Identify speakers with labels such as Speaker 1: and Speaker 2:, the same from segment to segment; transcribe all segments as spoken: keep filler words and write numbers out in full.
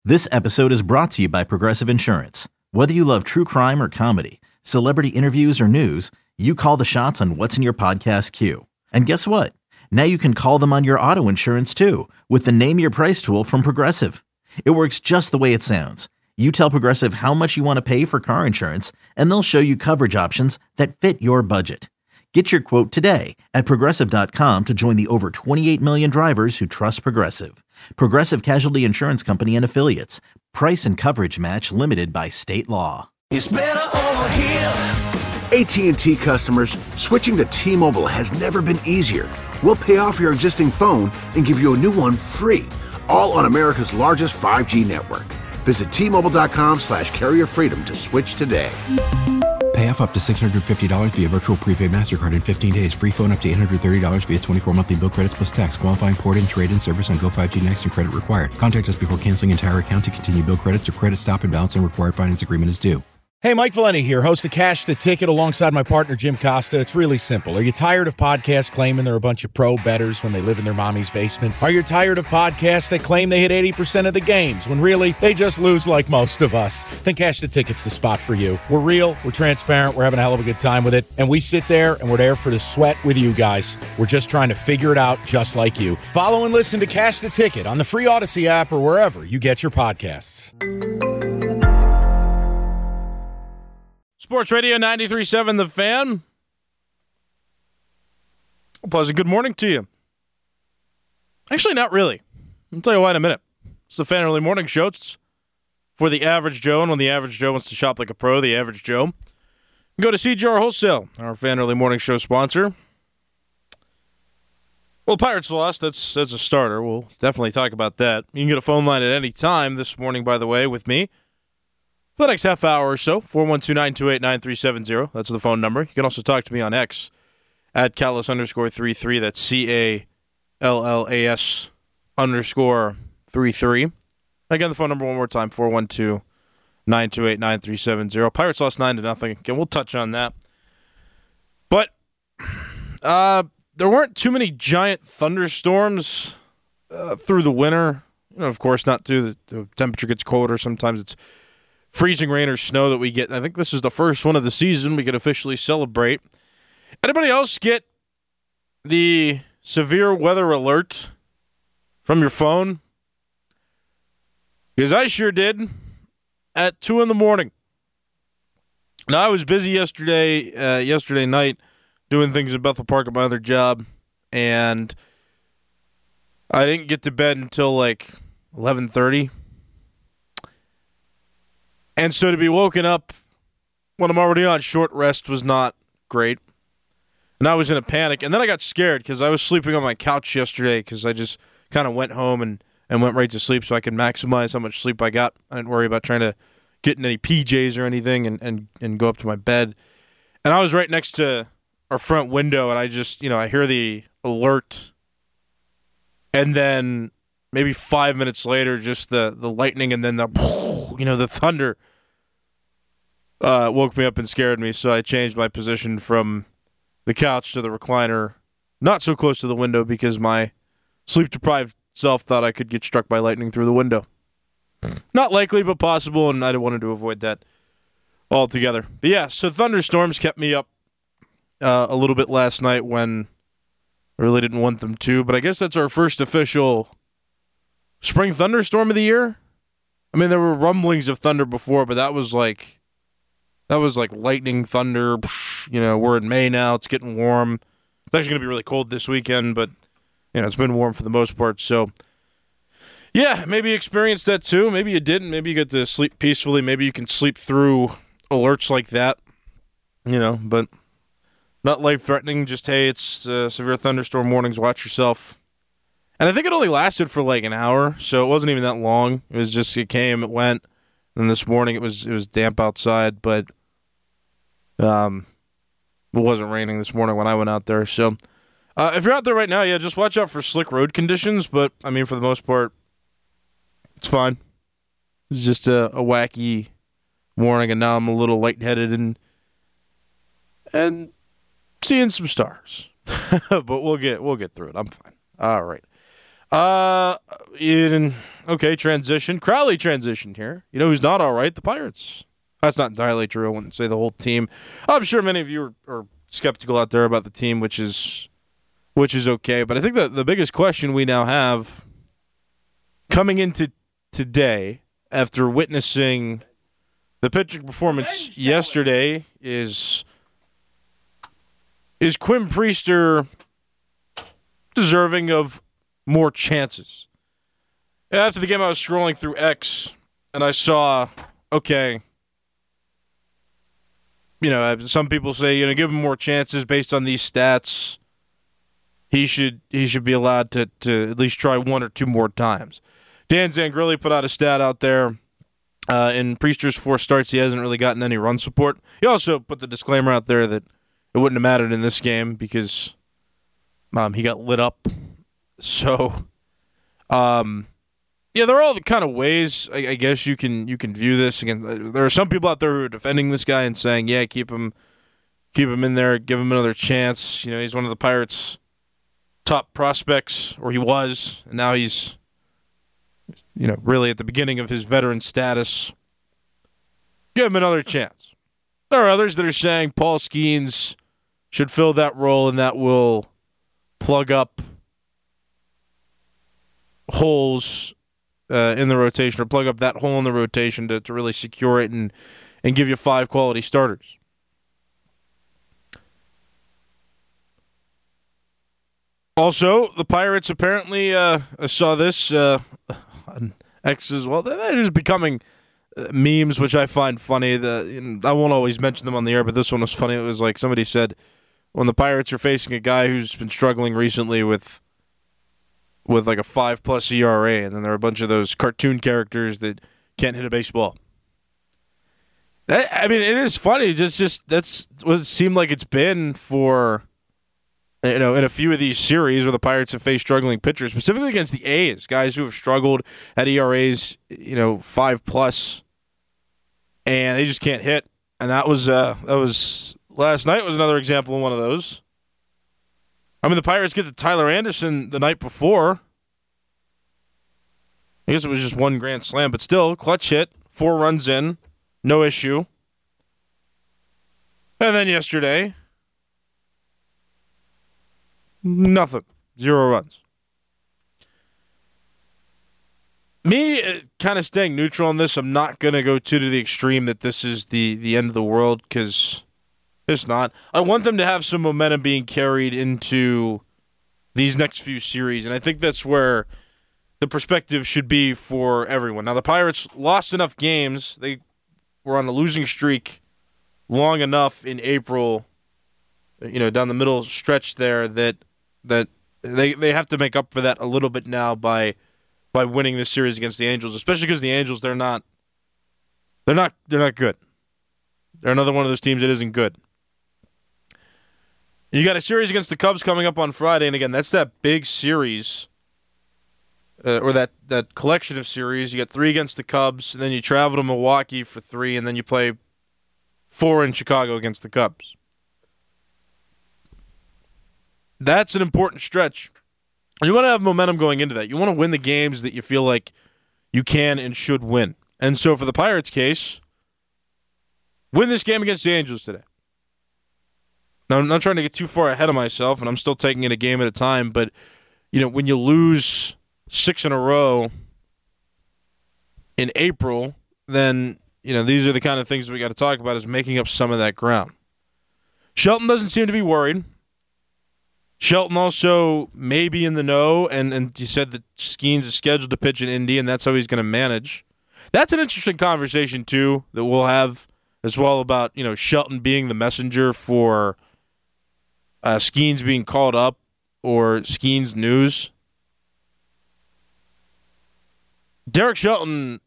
Speaker 1: This episode is brought to you by Progressive Insurance. Whether you love true crime or comedy, celebrity interviews or news, you call the shots on what's in your podcast queue. And guess what? Now you can call them on your auto insurance too with the Name Your Price tool from Progressive. It works just the way it sounds. You tell Progressive how much you want to pay for car insurance, and they'll show you coverage options that fit your budget. Get your quote today at Progressive dot com to join the over twenty-eight million drivers who trust Progressive. Progressive Casualty Insurance Company and Affiliates. Price and coverage match limited by state law.
Speaker 2: It's better over here.
Speaker 3: A T and T customers, switching to T-Mobile has never been easier. We'll pay off your existing phone and give you a new one free, all on America's largest five G network. Visit T Mobile dot com slash carrier freedom to switch today.
Speaker 4: Pay off up to six hundred fifty dollars via virtual prepaid MasterCard in fifteen days. Free phone up to eight hundred thirty dollars via twenty-four monthly bill credits plus tax. Qualifying port-in, trade-in service on Go five G Next and credit required. Contact us before canceling entire account to continue bill credits or credit stop and balance and required finance agreement is due.
Speaker 5: Hey, Mike Valenti here, host of Cash the Ticket alongside my partner, Jim Costa. It's really simple. Are you tired of podcasts claiming they're a bunch of pro bettors when they live in their mommy's basement? Are you tired of podcasts that claim they hit eighty percent of the games when really they just lose like most of us? Then Cash the Ticket's the spot for you. We're real, we're transparent, we're having a hell of a good time with it, and we sit there and we're there for the sweat with you guys. We're just trying to figure it out just like you. Follow and listen to Cash the Ticket on the free Odyssey app or wherever you get your podcasts.
Speaker 6: Sports Radio ninety-three point seven The Fan. A pleasant good morning to you. Actually, not really. I'll tell you why in a minute. It's the Fan Early Morning Show. It's for the average Joe, and when the average Joe wants to shop like a pro, the average Joe, go to C J R Wholesale, our Fan Early Morning Show sponsor. Well, Pirates lost. That's, that's a starter. We'll definitely talk about that. You can get a phone line at any time this morning, by the way, with me. For the next half hour or so, four one two, nine two eight, nine three seven zero. That's the phone number. You can also talk to me on X at Callas underscore three three. That's C A L L A S underscore three three. Again, the phone number one more time, four one two, nine two eight, nine three seven zero. Pirates lost nine to nothing. Again, we'll touch on that. But uh, there weren't too many giant thunderstorms uh, through the winter. You know, of course, not through the, the temperature gets colder. Sometimes it's freezing rain or snow that we get. I think this is the first one of the season we can officially celebrate. Anybody else get the severe weather alert from your phone? Because I sure did at two in the morning. Now, I was busy yesterday, uh, yesterday night doing things in Bethel Park at my other job, and I didn't get to bed until like eleven thirty. And so to be woken up when I'm already on short rest was not great. And I was in a panic. And then I got scared because I was sleeping on my couch yesterday because I just kind of went home and, and went right to sleep so I could maximize how much sleep I got. I didn't worry about trying to get in any P Js or anything and, and, and go up to my bed. And I was right next to our front window, and I just, you know, I hear the alert. And then maybe five minutes later, just the, the lightning and then the, you know, the thunder uh, woke me up and scared me. So I changed my position from the couch to the recliner, not so close to the window because my sleep-deprived self thought I could get struck by lightning through the window. Not likely, but possible, and I wanted to avoid that altogether. But yeah, so thunderstorms kept me up uh, a little bit last night when I really didn't want them to, but I guess that's our first official spring thunderstorm of the year. I mean, there were rumblings of thunder before, but that was like that was like lightning, thunder. You know, we're in May now. It's getting warm. It's actually going to be really cold this weekend, but you know, it's been warm for the most part. So, yeah, maybe you experienced that too. Maybe you didn't. Maybe you get to sleep peacefully. Maybe you can sleep through alerts like that. You know, but not life-threatening. Just, hey, it's uh, severe thunderstorm warnings. Watch yourself. And I think it only lasted for like an hour, so it wasn't even that long. It was just, it came, it went. And this morning it was it was damp outside, but um, it wasn't raining this morning when I went out there. So uh, if you're out there right now, yeah, just watch out for slick road conditions. But, I mean, for the most part, it's fine. It's just a, a wacky morning, and now I'm a little lightheaded and and seeing some stars. But we'll get we'll get through it. I'm fine. All right. Uh, in, okay, transition. Crowley transitioned here. You know who's not all right? The Pirates. That's not entirely true. I wouldn't say the whole team. I'm sure many of you are, are skeptical out there about the team, which is which is okay. But I think that the biggest question we now have coming into today, after witnessing the pitching performance yesterday, is is Quinn Priester deserving of more chances? After the game, I was scrolling through X, and I saw, okay, you know, some people say, you know, give him more chances based on these stats. He should he should be allowed to, to at least try one or two more times. Dan Zangrilli put out a stat out there. Uh, in Priester's four starts, he hasn't really gotten any run support. He also put the disclaimer out there that it wouldn't have mattered in this game because um, he got lit up. So, um, yeah, there are all the kind of ways I, I guess you can you can view this. Again, there are some people out there who are defending this guy and saying, "Yeah, keep him, keep him in there, give him another chance." You know, he's one of the Pirates' top prospects, or he was, and now he's, you know, really at the beginning of his veteran status. Give him another chance. There are others that are saying Paul Skeens should fill that role, and that will plug up holes uh, in the rotation, or plug up that hole in the rotation to, to really secure it and, and give you five quality starters. Also, the Pirates apparently, uh, I saw this uh, on X as well. They're just becoming uh, memes, which I find funny. The, you know, I won't always mention them on the air, but this one was funny. It was like somebody said, when the Pirates are facing a guy who's been struggling recently with with like a five plus E R A, and then there are a bunch of those cartoon characters that can't hit a baseball. That, I mean, it is funny. Just, just that's what it seemed like it's been for, you know, in a few of these series where the Pirates have faced struggling pitchers, specifically against the A's, guys who have struggled at E R As, you know, five plus, and they just can't hit. And that was uh, that was last night was another example of one of those. I mean, the Pirates get to Tyler Anderson the night before. I guess it was just one grand slam, but still, clutch hit, four runs in, no issue. And then yesterday, nothing, zero runs. Me uh, kind of staying neutral on this. I'm not going to go too to the extreme that this is the, the end of the world, because it's not. I want them to have some momentum being carried into these next few series, and I think that's where the perspective should be for everyone. Now, the Pirates lost enough games. They were on a losing streak long enough in April, you know, down the middle stretch there, that that they they have to make up for that a little bit now by by winning this series against the Angels, especially because the Angels, they're not they're not they're not good. They're another one of those teams that isn't good. You got a series against the Cubs coming up on Friday, and again, that's that big series, uh, or that, that collection of series. You got three against the Cubs, and then you travel to Milwaukee for three, and then you play four in Chicago against the Cubs. That's an important stretch. You want to have momentum going into that. You want to win the games that you feel like you can and should win. And so for the Pirates' case, win this game against the Angels today. Now, I'm not trying to get too far ahead of myself, and I'm still taking it a game at a time, but, you know, when you lose six in a row in April, then, you know, these are the kind of things we got to talk about, is making up some of that ground. Shelton doesn't seem to be worried. Shelton also may be in the know, and, and he said that Skeens is scheduled to pitch in Indy, and that's how he's going to manage. That's an interesting conversation, too, that we'll have as well, about, you know, Shelton being the messenger for Uh, Skeens being called up, or Skeens news. Derek Shelton,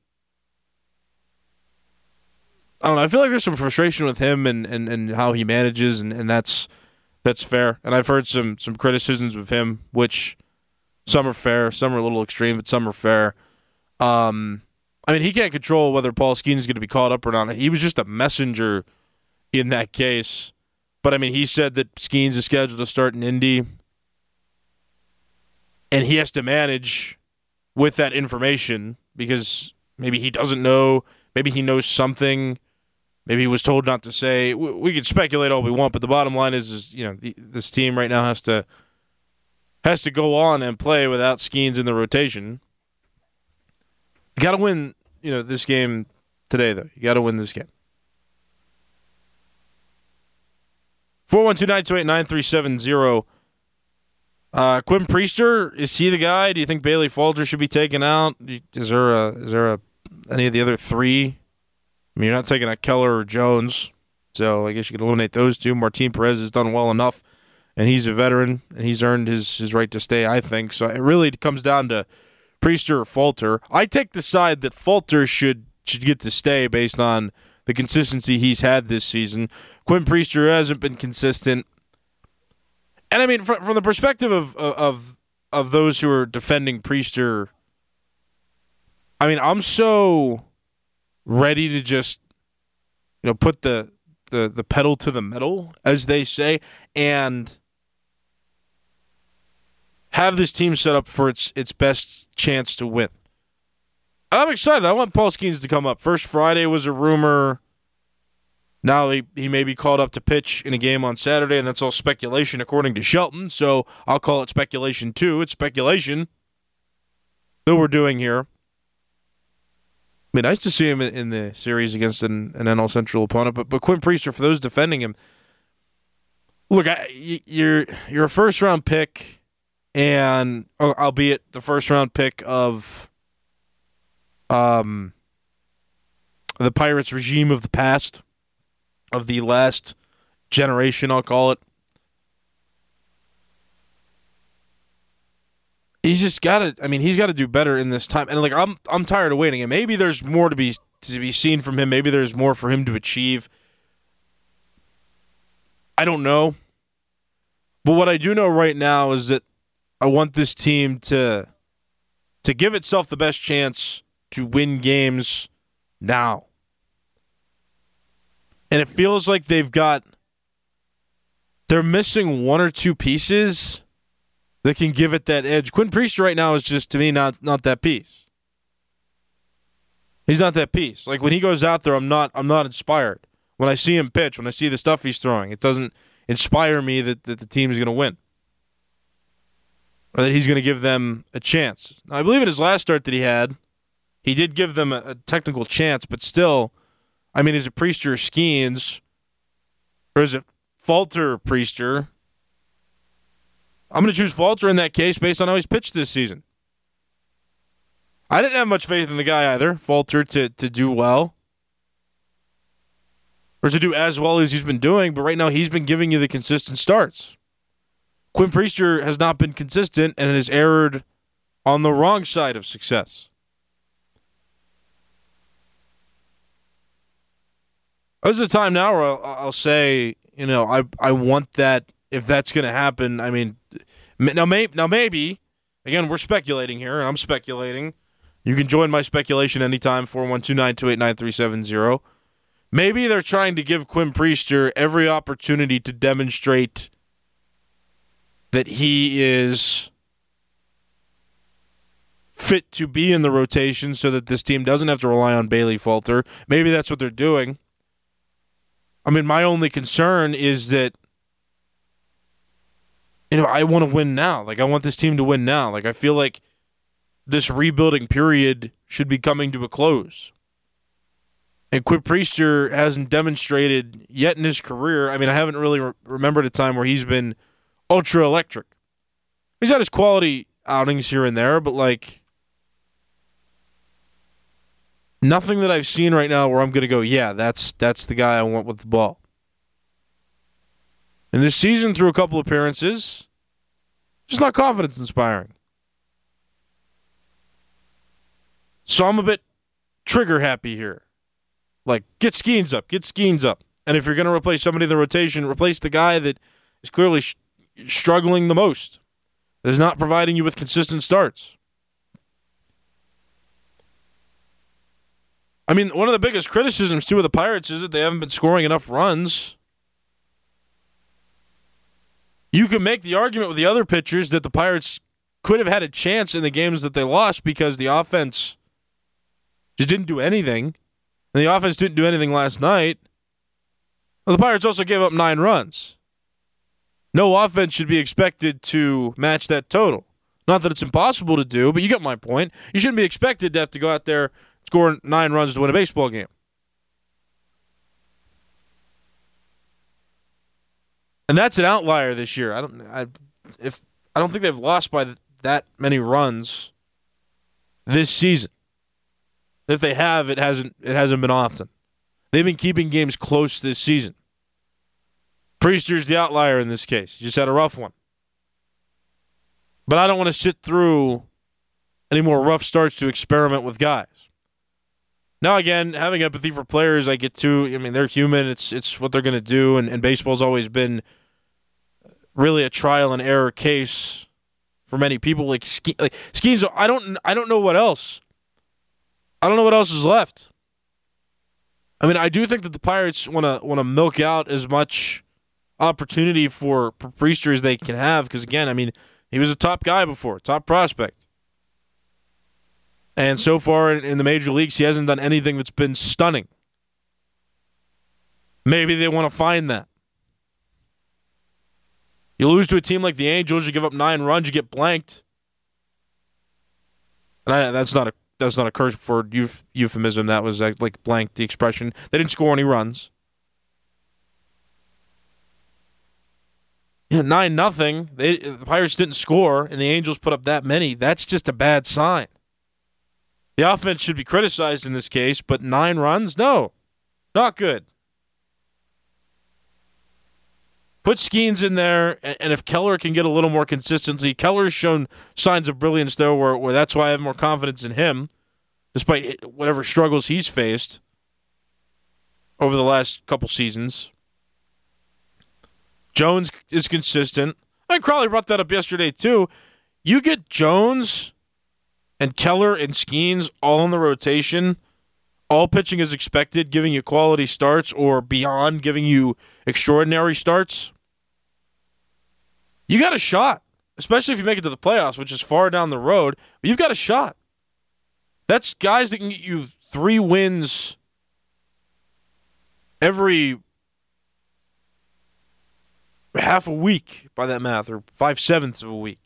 Speaker 6: I don't know, I feel like there's some frustration with him and, and, and how he manages, and, and that's that's fair. And I've heard some some criticisms of him, which some are fair, some are a little extreme, but some are fair. Um, I mean, he can't control whether Paul Skeens is going to be called up or not. He was just a messenger in that case. But, I mean, he said that Skeens is scheduled to start in Indy. and he has to manage with that information because maybe he doesn't know, maybe he knows something, maybe he was told not to say. We, we can speculate all we want, but the bottom line is, is you know, the, this team right now has to has to go on and play without Skeens in the rotation. You got to win, you know, this game today, though. You got to win this game. four one two, nine two eight, nine three seven zero. Uh, Quinn Priester, is he the guy? Do you think Bailey Falter should be taken out? Is there a, is there a, any of the other three? I mean, you're not taking out Keller or Jones, so I guess you could eliminate those two. Martin Perez has done well enough, and he's a veteran, and he's earned his, his right to stay, I think. So it really comes down to Priester or Falter. I take the side that Falter should should get to stay based on the consistency he's had this season. Quinn Priester hasn't been consistent. And I mean, from, from the perspective of, of of those who are defending Priester, I mean, I'm so ready to just, you know, put the, the, the pedal to the metal, as they say, and have this team set up for its its best chance to win. I'm excited. I want Paul Skeens to come up. First Friday was a rumor. Now he, he may be called up to pitch in a game on Saturday, and that's all speculation according to Shelton, so I'll call it speculation too. It's speculation that we're doing here. It'd be nice to see him in the series against an, an N L Central opponent, but but Quinn Priester, for those defending him, look, I, you're you're a first-round pick, and or albeit the first-round pick of um the Pirates regime of the past, of the last generation, I'll call it. He's just got to. I mean, he's got to do better in this time. And like, I'm, I'm tired of waiting. And maybe there's more to be to be seen from him. Maybe there's more for him to achieve. I don't know. But what I do know right now is that I want this team to to give itself the best chance to win games now. And it feels like they've got, they're missing one or two pieces that can give it that edge. Quinn Priester right now is just, to me, not not that piece. He's not that piece. Like, when he goes out there, I'm not I'm not inspired. When I see him pitch, when I see the stuff he's throwing, it doesn't inspire me that, that the team is going to win. Or that he's going to give them a chance. Now, I believe in his last start that he had, he did give them a, a technical chance, but still, I mean, is it Priester or Skeens? Or is it Falter or Priester? I'm going to choose Falter in that case based on how he's pitched this season. I didn't have much faith in the guy either, Falter, to, to do well. Or to do as well as he's been doing, but right now he's been giving you the consistent starts. Quinn Priester has not been consistent and has erred on the wrong side of success. There's a time now where I'll, I'll say, you know, I I want that, if that's going to happen. I mean, now, may, now maybe, again, we're speculating here, and I'm speculating. You can join my speculation anytime, four one two, nine two eight, nine three seven zero. Maybe they're trying to give Quinn Priester every opportunity to demonstrate that he is fit to be in the rotation so that this team doesn't have to rely on Bailey Falter. Maybe that's what they're doing. I mean, my only concern is that, you know, I want to win now. Like, I want this team to win now. Like, I feel like this rebuilding period should be coming to a close. And Quinn Priester hasn't demonstrated yet in his career. I mean, I haven't really re- remembered a time where he's been ultra electric. He's had his quality outings here and there, but, like, nothing that I've seen right now where I'm going to go, yeah, that's that's the guy I want with the ball. And this season, through a couple appearances, just not confidence-inspiring. So I'm a bit trigger-happy here. Like, get Skeens up, get Skeens up. And if you're going to replace somebody in the rotation, replace the guy that is clearly sh- struggling the most, that is not providing you with consistent starts. I mean, one of the biggest criticisms, too, of the Pirates is that they haven't been scoring enough runs. You can make the argument with the other pitchers that the Pirates could have had a chance in the games that they lost because the offense just didn't do anything. And the offense didn't do anything last night. Well, the Pirates also gave up nine runs. No offense should be expected to match that total. Not that it's impossible to do, but you get my point. You shouldn't be expected to have to go out there, score nine runs to win a baseball game. And that's an outlier this year. I don't I if I don't think they've lost by that many runs this season. If they have, it hasn't it hasn't been often. They've been keeping games close this season. Priester's the outlier in this case. He just had a rough one. But I don't want to sit through any more rough starts to experiment with guys. Now, again, having empathy for players, I get to. I mean, they're human. It's it's what they're going to do, and, and baseball's always been really a trial and error case for many people. Like, ski, like Skeens, I don't I don't know what else. I don't know what else is left. I mean, I do think that the Pirates want to want to milk out as much opportunity for Priester as they can have, because again, I mean, he was a top guy before, top prospect. And so far in, in the major leagues, he hasn't done anything that's been stunning. Maybe they want to find that. You lose to a team like the Angels, you give up nine runs, you get blanked. And I, that's not a that's not a curse for euph- euphemism. That was uh, like blanked, the expression. They didn't score any runs. Yeah, nine nothing. They the Pirates didn't score, and the Angels put up that many. That's just a bad sign. The offense should be criticized in this case, but nine runs? No. Not good. Put Skeens in there, and if Keller can get a little more consistency, Keller's shown signs of brilliance, though, where, where that's why I have more confidence in him, despite whatever struggles he's faced over the last couple seasons. Jones is consistent. And Crowley brought that up yesterday, too. You get Jones and Keller and Skeens all in the rotation, all pitching as expected, giving you quality starts or beyond, giving you extraordinary starts. You got a shot, especially if you make it to the playoffs, which is far down the road. But you've got a shot. That's guys that can get you three wins every half a week by that math, or five-sevenths of a week.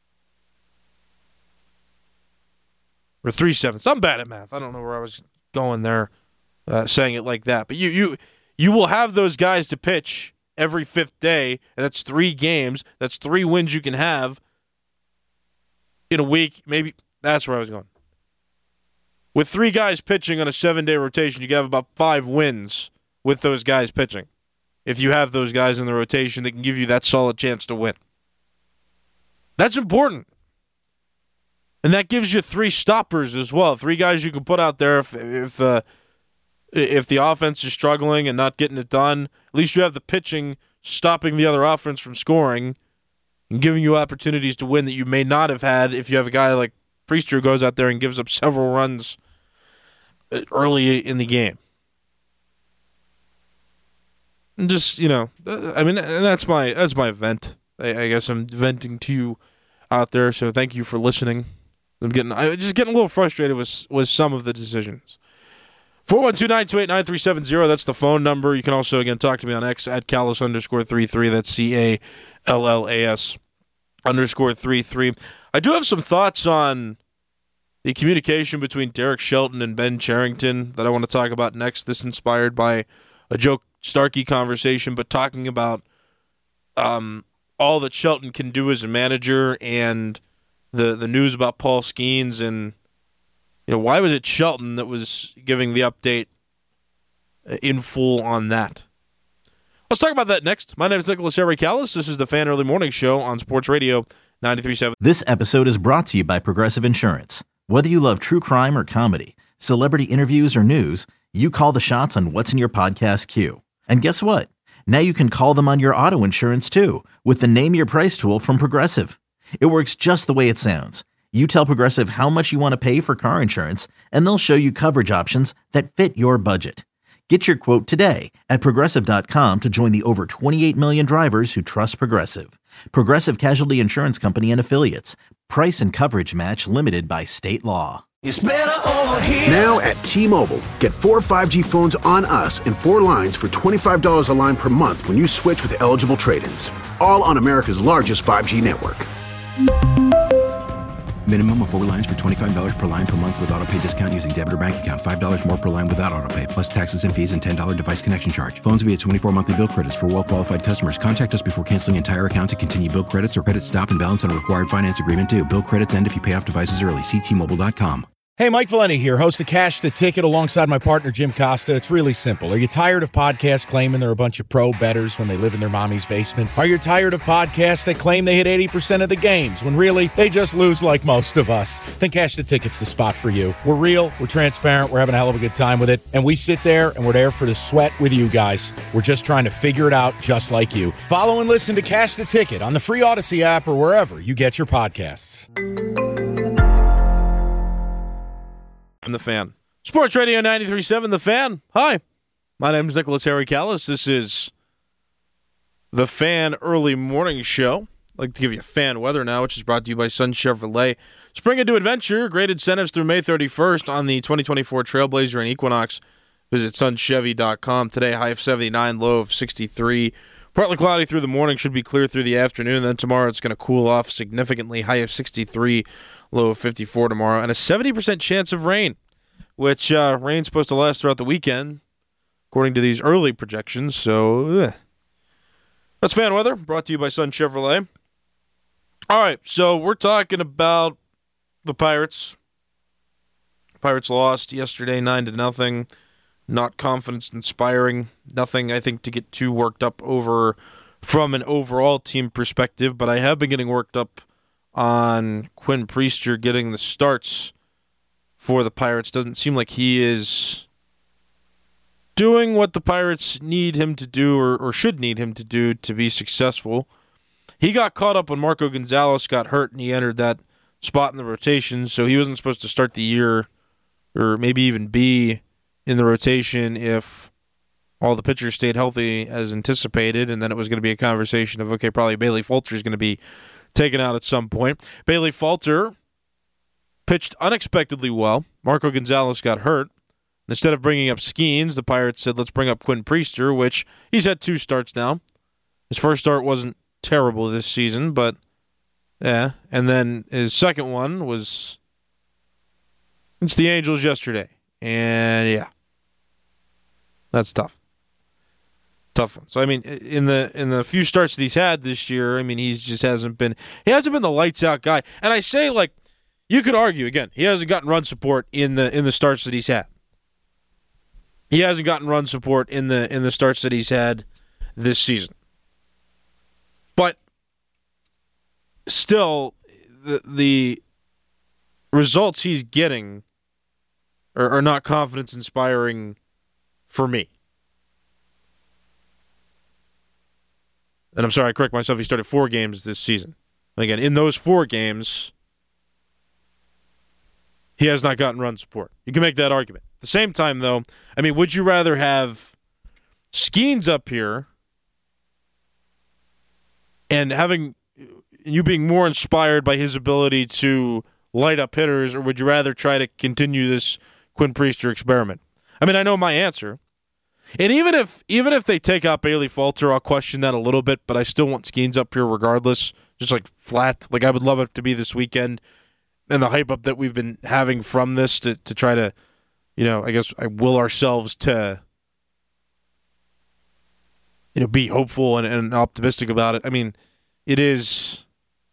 Speaker 6: Or three-sevenths. I'm bad at math. I don't know where I was going there uh, saying it like that. But you you you will have those guys to pitch every fifth day, and that's three games. That's three wins you can have in a week. Maybe that's where I was going. With three guys pitching on a seven-day rotation, you can have about five wins with those guys pitching. If you have those guys in the rotation that can give you that solid chance to win. That's important. And that gives you three stoppers as well. Three guys you can put out there if if uh, if the offense is struggling and not getting it done. At least you have the pitching stopping the other offense from scoring and giving you opportunities to win that you may not have had if you have a guy like Priester who goes out there and gives up several runs early in the game. And just, you know, I mean, and that's my that's my vent. I, I guess I'm venting to you out there, so thank you for listening. I'm getting, I'm just getting a little frustrated with with some of the decisions. four one two, nine two eight, nine three seven zero, that's the phone number. You can also, again, talk to me on X at Callas underscore three three. That's C A L L A S underscore three three. I do have some thoughts on the communication between Derek Shelton and Ben Cherington that I want to talk about next. This inspired by a Joe Starkey conversation, but talking about um, all that Shelton can do as a manager and the the news about Paul Skeens, and you know, why was it Shelton that was giving the update in full on that? Let's talk about that next. My name is Nicholas Harry Callas. This is the Fan Early Morning Show on Sports Radio ninety-three point seven.
Speaker 1: This episode is brought to you by Progressive Insurance. Whether you love true crime or comedy, celebrity interviews or news, you call the shots on what's in your podcast queue. And guess what? Now you can call them on your auto insurance too with the Name Your Price tool from Progressive. It works just the way it sounds. You tell Progressive how much you want to pay for car insurance, and they'll show you coverage options that fit your budget. Get your quote today at Progressive dot com to join the over twenty-eight million drivers who trust Progressive. Progressive Casualty Insurance Company and Affiliates. Price and coverage match limited by state law.
Speaker 2: It's better over here.
Speaker 3: Now at T-Mobile, get four five G phones on us and four lines for twenty-five dollars a line per month when you switch with eligible trade-ins. All on America's largest five G network.
Speaker 4: Minimum of four lines for twenty-five dollars per line per month with autopay discount using debit or bank account. five dollars more per line without autopay, plus taxes and fees and ten dollars device connection charge. Phones via twenty-four monthly bill credits for well-qualified customers. Contact us before canceling entire account to continue bill credits or credit stop and balance on a required finance agreement due. Bill credits end if you pay off devices early. See T Mobile dot com.
Speaker 5: Hey, Mike Valeni here, host of Cash the Ticket alongside my partner, Jim Costa. It's really simple. Are you tired of podcasts claiming they're a bunch of pro bettors when they live in their mommy's basement? Are you tired of podcasts that claim they hit eighty percent of the games when really they just lose like most of us? Then Cash the Ticket's the spot for you. We're real, we're transparent, we're having a hell of a good time with it, and we sit there and we're there for the sweat with you guys. We're just trying to figure it out just like you. Follow and listen to Cash the Ticket on the free Odyssey app or wherever you get your podcasts.
Speaker 6: I'm The Fan. Sports Radio ninety-three point seven, The Fan. Hi, my name is Nicholas Harry Callis. This is The Fan Early Morning Show. I'd like to give you fan weather now, which is brought to you by Sun Chevrolet. Spring into adventure. Great incentives through May thirty-first on the twenty twenty-four Trailblazer and Equinox. Visit sun chevy dot com. Today, high of seventy-nine, low of sixty-three. Partly cloudy through the morning, should be clear through the afternoon. Then tomorrow it's going to cool off significantly. High of sixty-three, low of fifty-four tomorrow. And a seventy percent chance of rain, which uh, rain's supposed to last throughout the weekend, according to these early projections. So ugh. That's fan weather, brought to you by Sun Chevrolet. All right, so we're talking about the Pirates. Pirates lost yesterday nine to nothing. Not confidence-inspiring. Nothing, I think, to get too worked up over from an overall team perspective, but I have been getting worked up on Quinn Priester getting the starts for the Pirates. Doesn't seem like he is doing what the Pirates need him to do or, or should need him to do to be successful. He got caught up when Marco Gonzalez got hurt and he entered that spot in the rotation, so he wasn't supposed to start the year or maybe even be in the rotation if all the pitchers stayed healthy as anticipated, and then it was going to be a conversation of, okay, probably Bailey Falter is going to be taken out at some point. Bailey Falter pitched unexpectedly well. Marco Gonzalez got hurt. Instead of bringing up Skeens, the Pirates said, let's bring up Quinn Priester, which he's had two starts now. His first start wasn't terrible this season, but yeah. And then his second one was against the Angels yesterday. And yeah, that's tough. Tough one. So I mean, in the in the few starts that he's had this year, I mean, he's just hasn't been he hasn't been the lights out guy. And I say, like, you could argue again, he hasn't gotten run support in the in the starts that he's had. He hasn't gotten run support in the in the starts that he's had this season. But still, the the results he's getting are, are not confidence inspiring for me. And I'm sorry, I correct myself. He started four games this season. And again, in those four games, he has not gotten run support. You can make that argument. At the same time, though, I mean, would you rather have Skeens up here and having you being more inspired by his ability to light up hitters, or would you rather try to continue this Quinn Priester experiment? I mean, I know my answer. And even if even if they take out Bailey Falter, I'll question that a little bit, but I still want Skeens up here regardless, just like flat. Like, I would love it to be this weekend, and the hype up that we've been having from this to, to try to, you know, I guess I will ourselves to, you know, be hopeful and, and optimistic about it. I mean, it is.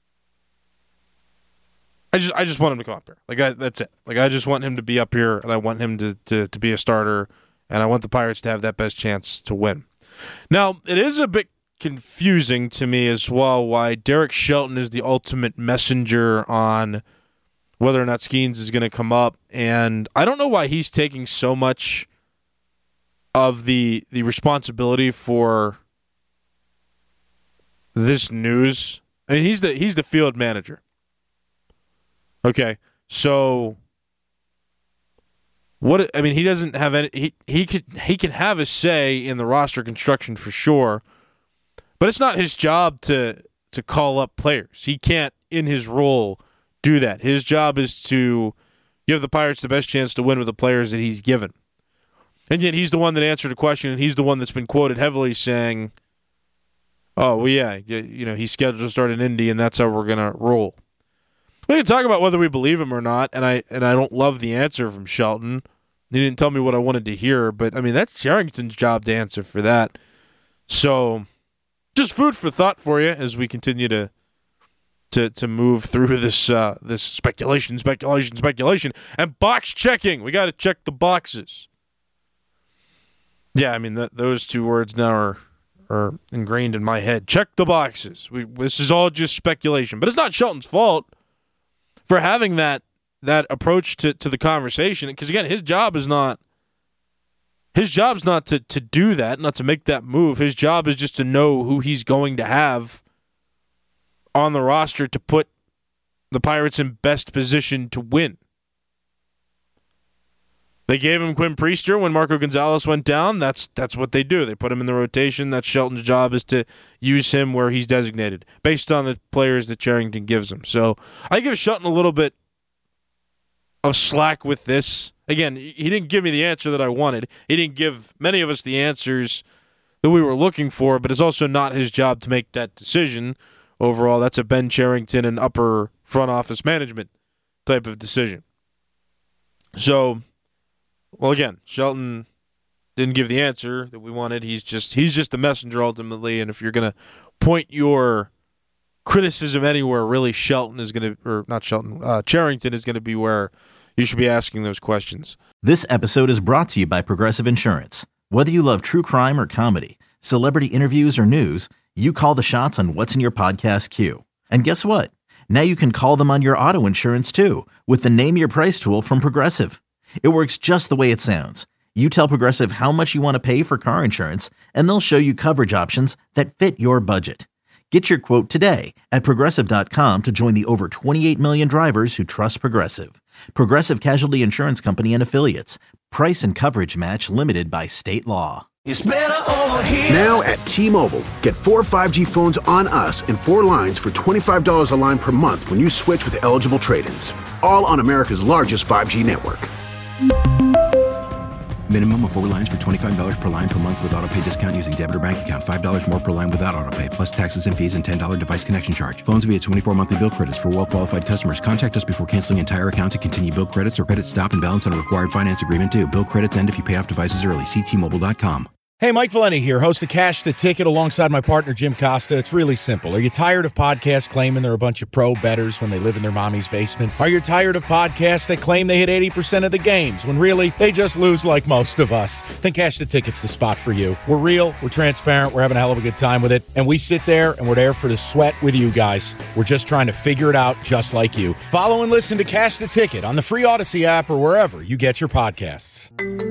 Speaker 6: I just I just want him to come up here. Like, I, that's it. Like, I just want him to be up here, and I want him to, to, to be a starter, and I want the Pirates to have that best chance to win. Now, it is a bit confusing to me as well why Derek Shelton is the ultimate messenger on whether or not Skeens is going to come up, and I don't know why he's taking so much of the the responsibility for this news. I mean, he's the he's the field manager. Okay, so what? I mean, he doesn't have any. He he could he can have a say in the roster construction for sure, but it's not his job to to call up players. He can't, in his role, do that. His job is to give the Pirates the best chance to win with the players that he's given. And yet he's the one that answered a question, and he's the one that's been quoted heavily saying, oh, well, yeah, you know, he's scheduled to start in Indy, and that's how we're going to roll. We can talk about whether we believe him or not, and I and I don't love the answer from Shelton. He didn't tell me what I wanted to hear, but, I mean, that's Cherington's job to answer for that. So just food for thought for you as we continue to to to move through this uh, this speculation, speculation, speculation, and box checking. We got to check the boxes. Yeah, I mean, th- those two words now are, are ingrained in my head. Check the boxes. We, this is all just speculation. But it's not Shelton's fault for having that that approach to, to the conversation. Because, again, his job is not his job's not to, to do that, not to make that move. His job is just to know who he's going to have on the roster to put the Pirates in best position to win. They gave him Quinn Priester when Marco Gonzalez went down. That's that's what they do. They put him in the rotation. That's Shelton's job, is to use him where he's designated based on the players that Cherington gives him. So I give Shelton a little bit of slack with this. Again, he didn't give me the answer that I wanted. He didn't give many of us the answers that we were looking for, but it's also not his job to make that decision. Overall, that's a Ben Cherington and upper front office management type of decision. So, well, again, Shelton didn't give the answer that we wanted. He's just he's just the messenger ultimately, and if you're going to point your criticism anywhere, really Shelton is going to, or not Shelton, uh, Cherington is going to be where you should be asking those questions.
Speaker 1: This episode is brought to you by Progressive Insurance. Whether you love true crime or comedy, celebrity interviews or news, you call the shots on what's in your podcast queue. And guess what? Now you can call them on your auto insurance too with the Name Your Price tool from Progressive. It works just the way it sounds. You tell Progressive how much you want to pay for car insurance, and they'll show you coverage options that fit your budget. Get your quote today at Progressive dot com to join the over twenty-eight million drivers who trust Progressive. Progressive Casualty Insurance Company and Affiliates. Price and coverage match limited by state law.
Speaker 2: It's better over here.
Speaker 3: Now at T-Mobile, get four five G phones on us and four lines for twenty-five dollars a line per month when you switch with eligible trade-ins. All on America's largest five G network.
Speaker 4: Minimum of four lines for twenty-five dollars per line per month with autopay discount using debit or bank account. five dollars more per line without autopay, plus taxes and fees and ten dollars device connection charge. Phones via twenty-four monthly bill credits for well-qualified customers. Contact us before canceling entire account to continue bill credits or credit stop and balance on a required finance agreement due. Bill credits end if you pay off devices early. See T Mobile dot com.
Speaker 5: Hey, Mike Valeni here, host of Cash the Ticket alongside my partner, Jim Costa. It's really simple. Are you tired of podcasts claiming they're a bunch of pro bettors when they live in their mommy's basement? Are you tired of podcasts that claim they hit eighty percent of the games when really they just lose like most of us? Then Cash the Ticket's the spot for you. We're real, we're transparent, we're having a hell of a good time with it, and we sit there and we're there for the sweat with you guys. We're just trying to figure it out just like you. Follow and listen to Cash the Ticket on the free Odyssey app or wherever you get your podcasts.